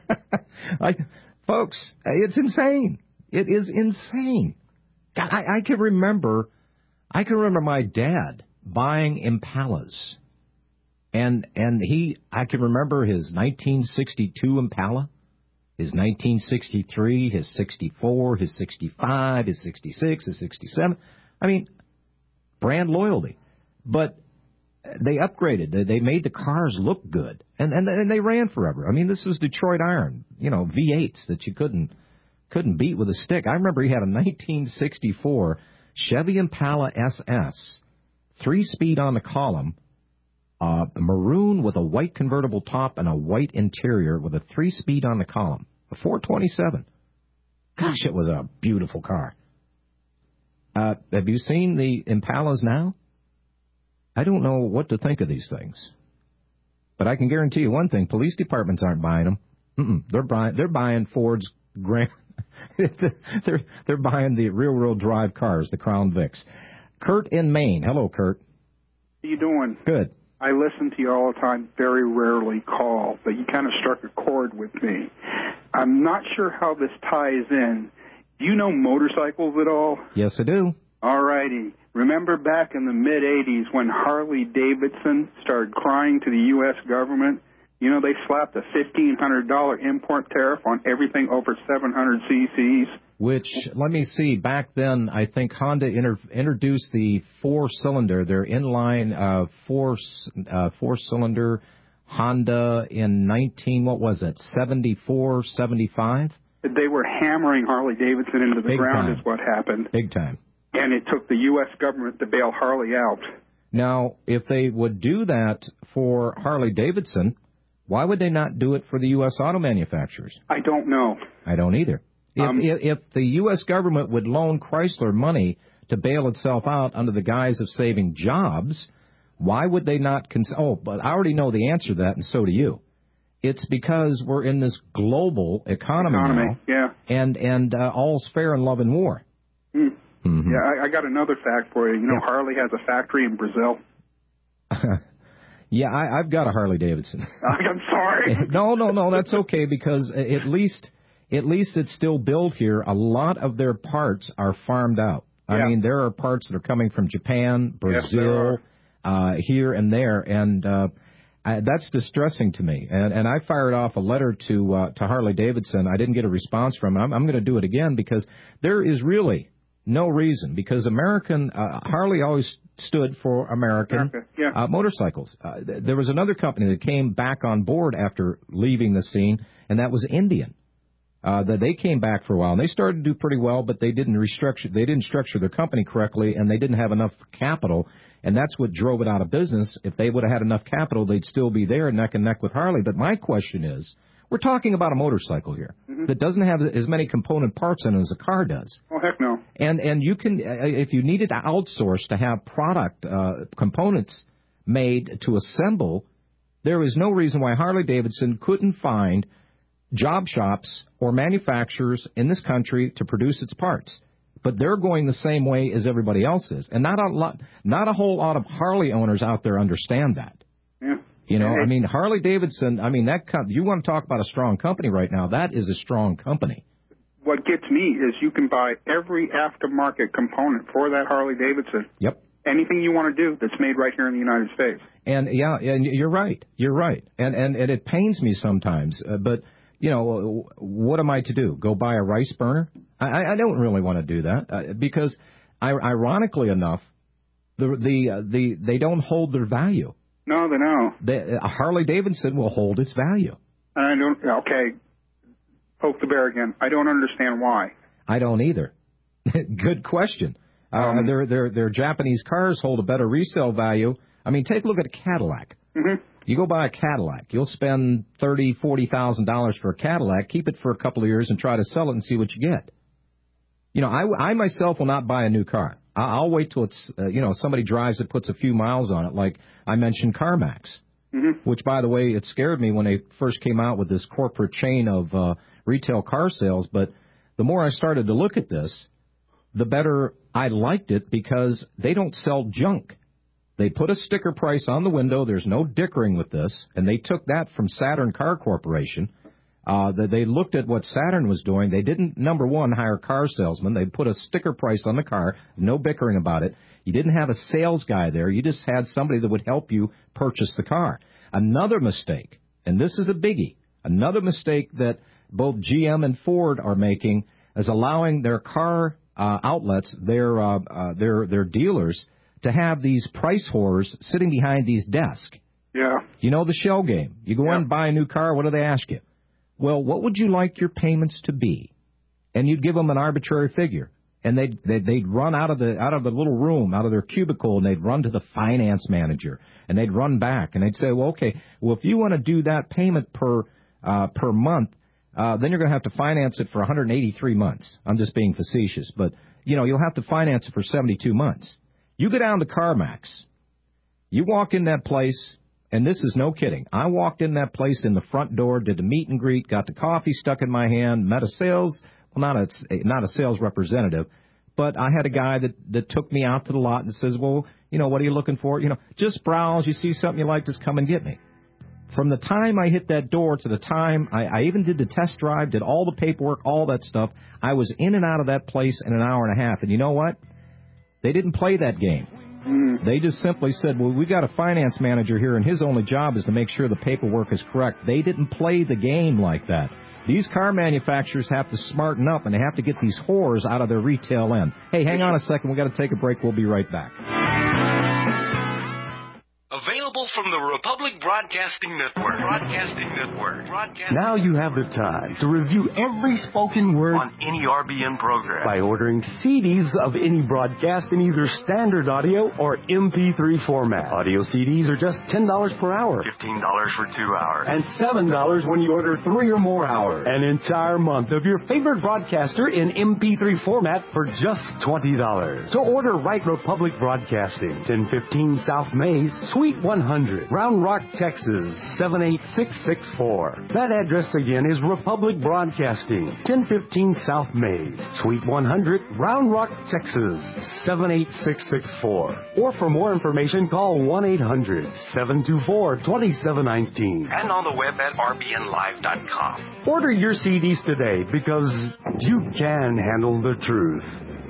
I, folks, it's insane. It is insane. God, I, I can remember, I can remember my dad buying Impalas, and and he, I can remember his nineteen sixty-two Impala, his nineteen sixty-three, his sixty-four, his sixty-five, his sixty-six, his sixty-seven. I mean, brand loyalty. But they upgraded. They, they made the cars look good, and, and and they ran forever. I mean, this was Detroit Iron, you know, V eights that you couldn't couldn't beat with a stick. I remember he had a nineteen sixty-four Chevy Impala S S, three-speed on the column, uh, maroon with a white convertible top and a white interior with a three-speed on the column, a four twenty-seven. Gosh, it was a beautiful car. Uh, have you seen the Impalas now? I don't know what to think of these things. But I can guarantee you one thing, police departments aren't buying them. Mm-mm. They're buying they're buying Ford's Grand they're they're buying the rear-wheel drive cars, the Crown Vics. Kurt in Maine. Hello, Kurt. How you doing? Good. I listen to you all the time, very rarely call, but you kind of struck a chord with me. I'm not sure how this ties in. Do you know motorcycles at all? Yes, I do. All righty. Remember back in the mid-eighties when Harley-Davidson started crying to the U S government? You know, they slapped a fifteen hundred dollars import tariff on everything over seven hundred c c's. Which, let me see, back then, I think Honda inter- introduced the four-cylinder, their inline uh, four, uh, four-cylinder Honda in nineteen, what was it, seventy-four, seventy-five? They were hammering Harley-Davidson into the Big ground time. is what happened. Big time. And it took the U S government to bail Harley out. Now, if they would do that for Harley-Davidson, why would they not do it for the U S auto manufacturers? I don't know. I don't either. If, Um, if, if the U S government would loan Chrysler money to bail itself out under the guise of saving jobs, why would they not cons- oh, but I already know the answer to that, and so do you. It's because we're in this global economy, Economy, now, yeah. and, and uh, all's fair in love and war. Hmm. Mm-hmm. Yeah, I, I got another fact for you. You know, Yeah. Harley has a factory in Brazil. Yeah, I, I've got a Harley-Davidson. I'm sorry. no, no, no, that's okay, because at least at least it's still built here. A lot of their parts are farmed out. I Yeah. mean, there are parts that are coming from Japan, Yes, there Brazil, uh, here and there, and uh, I, that's distressing to me. And, and I fired off a letter to uh, to Harley-Davidson. I didn't get a response from them. I'm, I'm going to do it again because there is really no reason, because American uh, Harley always stood for American America, yeah. uh, motorcycles. Uh, th- there was another company that came back on board after leaving the scene, and that was Indian. Uh, that they came back for a while, and they started to do pretty well, but they didn't restructure. They didn't structure their company correctly, and they didn't have enough capital, and that's what drove it out of business. If they would have had enough capital, they'd still be there neck and neck with Harley. But my question is, we're talking about a motorcycle here Mm-hmm. that doesn't have as many component parts in it as a car does. Oh, heck no. And and you can, if you needed to outsource to have product uh, components made to assemble, there is no reason why Harley-Davidson couldn't find job shops or manufacturers in this country to produce its parts. But they're going the same way as everybody else is. And not a lot, not a whole lot of Harley owners out there understand that. Yeah. You know, I mean, Harley-Davidson, I mean, that com- you want to talk about a strong company right now, that is a strong company. What gets me is you can buy every aftermarket component for that Harley-Davidson. Yep. Anything you want to do that's made right here in the United States. And, yeah, and you're right. You're right. And, and, and it pains me sometimes. Uh, but, you know, what am I to do? Go buy a rice burner? I, I don't really want to do that uh, because, I, ironically enough, the the uh, the they don't hold their value. No, they don't. The, uh, Harley-Davidson will hold its value. And I don't, okay, poke the bear again. I don't understand why. I don't either. Good question. Uh, Um, their their their Japanese cars hold a better resale value. I mean, take a look at a Cadillac. Mm-hmm. You go buy a Cadillac, you'll spend thirty, forty thousand dollars for a Cadillac, keep it for a couple of years, and try to sell it and see what you get. You know, I, I myself will not buy a new car. I, I'll wait till it's uh, you know somebody drives it, puts a few miles on it, like I mentioned CarMax, mm-hmm. which by the way, it scared me when they first came out with this corporate chain of uh, retail car sales. But the more I started to look at this, the better I liked it because they don't sell junk. They put a sticker price on the window. There's no dickering with this. And they took that from Saturn Car Corporation. Uh, they looked at what Saturn was doing. They didn't, number one, hire car salesmen. They put a sticker price on the car. No bickering about it. You didn't have a sales guy there. You just had somebody that would help you purchase the car. Another mistake, and this is a biggie, another mistake that both G M and Ford are making is allowing their car uh, outlets, their uh, uh, their their dealers, to have these price whores sitting behind these desks. Yeah. You know the shell game. You go yeah. in and buy a new car, what do they ask you? Well, what would you like your payments to be? And you'd give them an arbitrary figure. And they'd, they'd, they'd run out of the out of the little room, out of their cubicle, and they'd run to the finance manager. And they'd run back, and they'd say, well, okay, well, if you want to do that payment per uh, per month, uh, then you're going to have to finance it for one hundred eighty-three months. I'm just being facetious. But, you know, you'll have to finance it for seventy-two months. You go down to CarMax. You walk in that place, and this is no kidding. I walked in that place in the front door, did the meet and greet, got the coffee stuck in my hand, met a sales Well, not a, not a sales representative, but I had a guy that, that took me out to the lot and says, well, you know, what are you looking for? You know, just browse. You see something you like, just come and get me. From the time I hit that door to the time I, I even did the test drive, did all the paperwork, all that stuff, I was in and out of that place in an hour and a half. And you know what? They didn't play that game. Mm. They just simply said, well, we got a finance manager here, and his only job is to make sure the paperwork is correct. They didn't play the game like that. These car manufacturers have to smarten up, and they have to get these whores out of their retail end. Hey, hang on a second. We've got to take a break. We'll be right back. Available from the Republic Broadcasting Network. Broadcasting Network. Broadcasting now you have the time to review every spoken word on any R B N program by ordering C Ds of any broadcast in either standard audio or M P three format. Audio C Ds are just ten dollars per hour. fifteen dollars for two hours. And seven dollars when you order three or more hours. An entire month of your favorite broadcaster in M P three format for just twenty dollars. So order right Republic Broadcasting, ten fifteen South Mays, Suite one hundred, Round Rock, Texas, seven eight six six four. That address again is Republic Broadcasting, ten fifteen South Mays, Suite one hundred, Round Rock, Texas, seven eight six six four. Or for more information, call one eight hundred seven two four two seven one nine. And on the web at r b n live dot com. Order your C Ds today because you can handle the truth.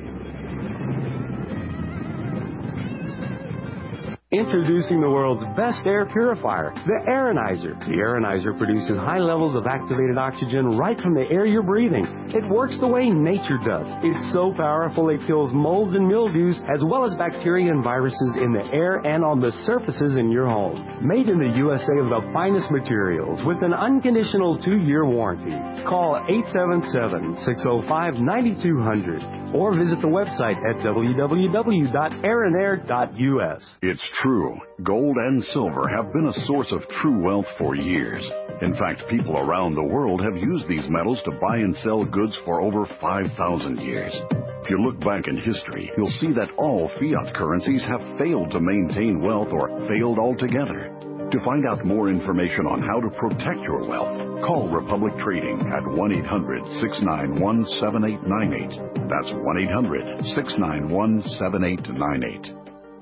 Introducing the world's best air purifier, the Aeronizer. The Aeronizer produces high levels of activated oxygen right from the air you're breathing. It works the way nature does. It's so powerful it kills molds and mildews as well as bacteria and viruses in the air and on the surfaces in your home. Made in the U S A of the finest materials with an unconditional two-year warranty. Call eight seven seven, six oh five, nine two hundred or visit the website at w w w dot aeronair dot u s. It's true. Gold and silver have been a source of true wealth for years. In fact, people around the world have used these metals to buy and sell goods for over five thousand years. If you look back in history, you'll see that all fiat currencies have failed to maintain wealth or failed altogether. To find out more information on how to protect your wealth, call Republic Trading at one eight hundred six nine one seven eight nine eight. That's one eight hundred six nine one seven eight nine eight.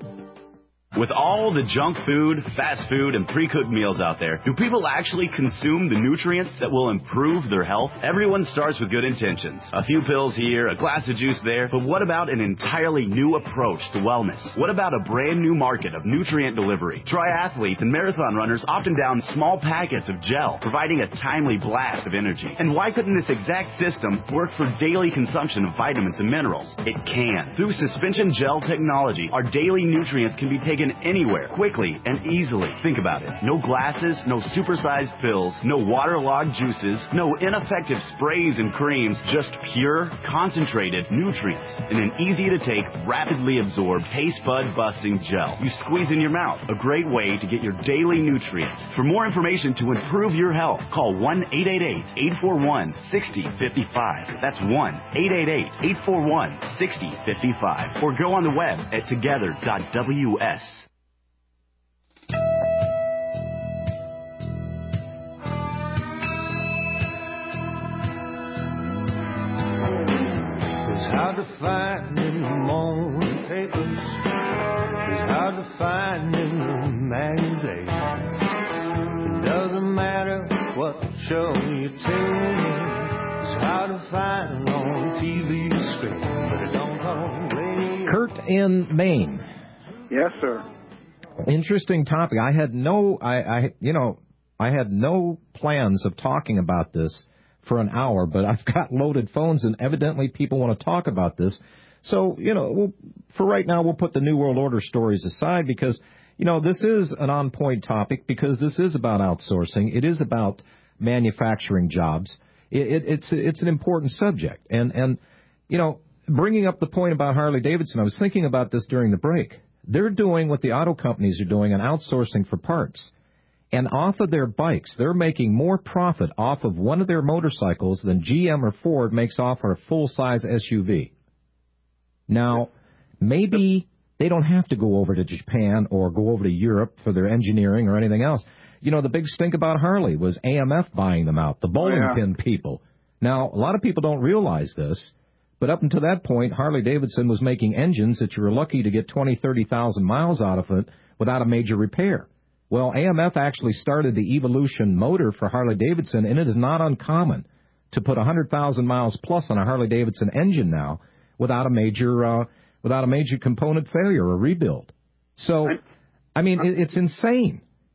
With all the junk food, fast food, and pre-cooked meals out there, do people actually consume the nutrients that will improve their health? Everyone starts with good intentions. A few pills here, a glass of juice there, but what about an entirely new approach to wellness? What about a brand new market of nutrient delivery? Triathletes and marathon runners often down small packets of gel, providing a timely blast of energy. And why couldn't this exact system work for daily consumption of vitamins and minerals? It can. Through suspension gel technology, our daily nutrients can be taken anywhere, quickly and easily. Think about it. No glasses, no supersized pills, no waterlogged juices, no ineffective sprays and creams, just pure, concentrated nutrients in an easy-to-take, rapidly absorbed, taste bud busting gel. You squeeze in your mouth. A great way to get your daily nutrients. For more information to improve your health, call one eight eight eight, eight four one, six zero five five. That's one eight eight eight, eight four one, six zero five five. Or go on the web at together dot w s. Hard to find in the morning papers. It's hard to find in the magazines. It doesn't matter what show you tune in. It's hard to find on T V screen, but it don't come radio. Kurt in Maine. Yes, sir. Interesting topic. I had no, I, I, you know, I had no plans of talking about this for an hour, but I've got loaded phones, and evidently people want to talk about this. So, you know, we'll, for right now, we'll put the New World Order stories aside because, you know, this is an on-point topic because this is about outsourcing. It is about manufacturing jobs. It, it, it's it's an important subject. And, and, you know, bringing up the point about Harley-Davidson, I was thinking about this during the break. They're doing what the auto companies are doing and outsourcing for parts. And off of their bikes, they're making more profit off of one of their motorcycles than G M or Ford makes off a full-size S U V. Now, maybe they don't have to go over to Japan or go over to Europe for their engineering or anything else. You know, the big stink about Harley was A M F buying them out, the bowling oh, yeah. pin people. Now, a lot of people don't realize this, but up until that point, Harley-Davidson was making engines that you were lucky to get twenty, thirty thousand miles out of it without a major repair. Well, A M F actually started the Evolution motor for Harley-Davidson, and it is not uncommon to put one hundred thousand miles plus on a Harley-Davidson engine now without a major uh, without a major component failure or rebuild. So, I mean, it, it's insane.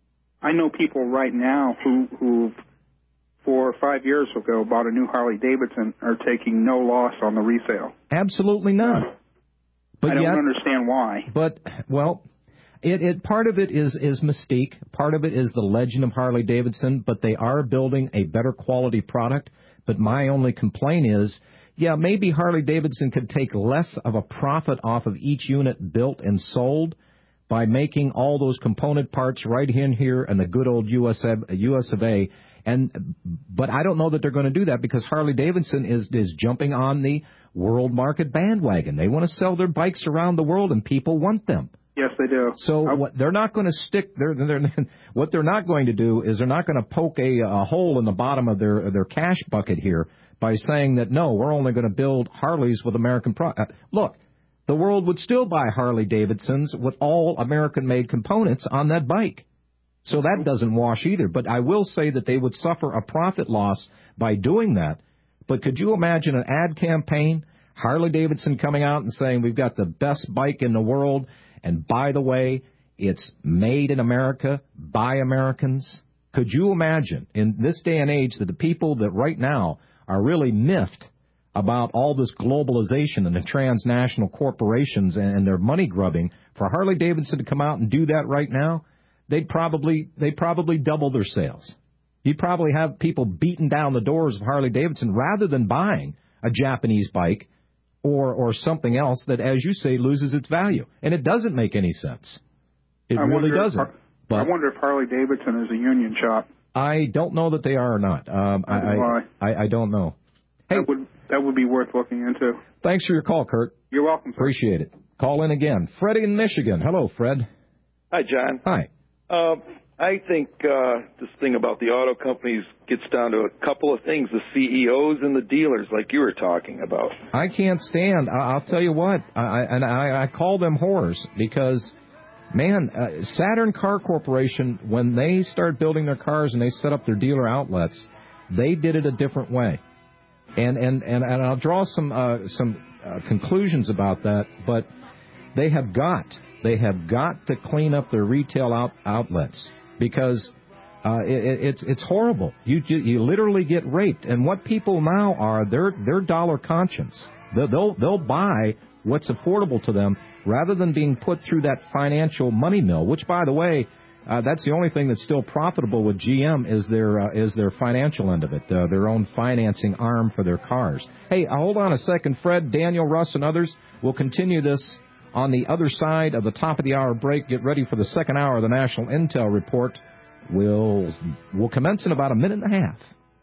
I know people right now who who four or five years ago bought a new Harley-Davidson are taking no loss on the resale. Absolutely not. But I don't yet, understand why. But, well, it, it part of it is, is mystique. Part of it is the legend of Harley-Davidson, but they are building a better quality product. But my only complaint is, yeah, maybe Harley-Davidson could take less of a profit off of each unit built and sold by making all those component parts right in here in the good old U S of A. And but I don't know that they're going to do that because Harley-Davidson is is jumping on the world market bandwagon. They want to sell their bikes around the world, and people want them. Yes, they do. So what they're not going to stick. They're, they're, what they're not going to do is they're not going to poke a, a hole in the bottom of their their cash bucket here by saying that no, we're only going to build Harleys with American pro. Uh, look, the world would still buy Harley-Davidsons with all American-made components on that bike. So that doesn't wash either. But I will say that they would suffer a profit loss by doing that. But could you imagine an ad campaign, Harley-Davidson coming out and saying we've got the best bike in the world, and by the way, it's made in America by Americans? Could you imagine in this day and age that the people that right now are really miffed about all this globalization and the transnational corporations and their money grubbing, for Harley-Davidson to come out and do that right now, they'd probably they'd probably double their sales. You'd probably have people beating down the doors of Harley-Davidson rather than buying a Japanese bike or or something else that, as you say, loses its value. And it doesn't make any sense. It I really doesn't. If, but I wonder if Harley-Davidson is a union shop. I don't know that they are or not. Um, I, I, I I don't know. Hey, that would that would be worth looking into. Thanks for your call, Kurt. You're welcome, sir. Appreciate it. Call in again. Freddie in Michigan. Hello, Fred. Hi, John. Hi. Uh, I think uh, this thing about the auto companies gets down to a couple of things, the C E Os and the dealers, like you were talking about. I can't stand, I, I'll tell you what, I, and I, I call them whores because, man, uh, Saturn Car Corporation, when they start building their cars and they set up their dealer outlets, they did it a different way. And and, and, and I'll draw some, uh, some uh, conclusions about that, but they have got... They have got to clean up their retail out, outlets because uh, it, it's it's horrible. You, you you literally get raped, and what people now are they're they're dollar conscious. They'll they'll, they'll buy what's affordable to them rather than being put through that financial money mill. Which, by the way, uh, that's the only thing that's still profitable with G M is their uh, is their financial end of it, uh, their own financing arm for their cars. Hey, uh, hold on a second, Fred, Daniel, Russ, and others. We'll continue this on the other side of the top of the hour break. Get ready for the second hour of the National Intel Report. We'll, we'll commence in about a minute and a half.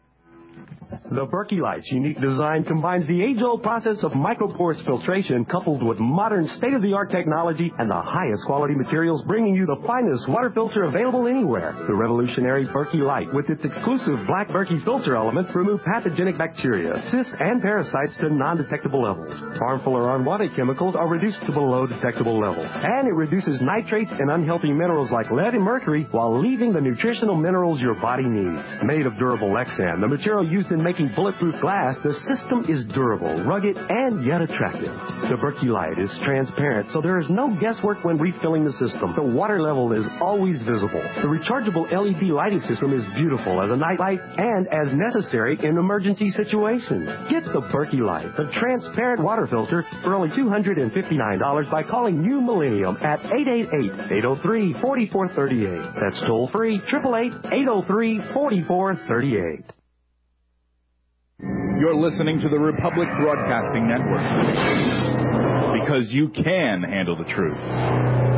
The Berkey Light's unique design combines the age-old process of microporous filtration coupled with modern state-of-the-art technology and the highest quality materials, bringing you the finest water filter available anywhere. The revolutionary Berkey Light, with its exclusive black Berkey filter elements, remove pathogenic bacteria, cysts, and parasites to non-detectable levels. Harmful or unwanted chemicals are reduced to below detectable levels. And it reduces nitrates and unhealthy minerals like lead and mercury while leaving the nutritional minerals your body needs. Made of durable Lexan, the material used in making looking bulletproof glass, the system is durable, rugged, and yet attractive. The Berkey Light is transparent, so there is no guesswork when refilling the system. The water level is always visible. The rechargeable L E D lighting system is beautiful as a night light and as necessary in emergency situations. Get the Berkey Light, the transparent water filter, for only two hundred fifty-nine dollars by calling New Millennium at eight eight eight, eight oh three, four four three eight. That's toll free, eight eight eight, eight oh three, four four three eight. You're listening to the Republic Broadcasting Network, because you can handle the truth.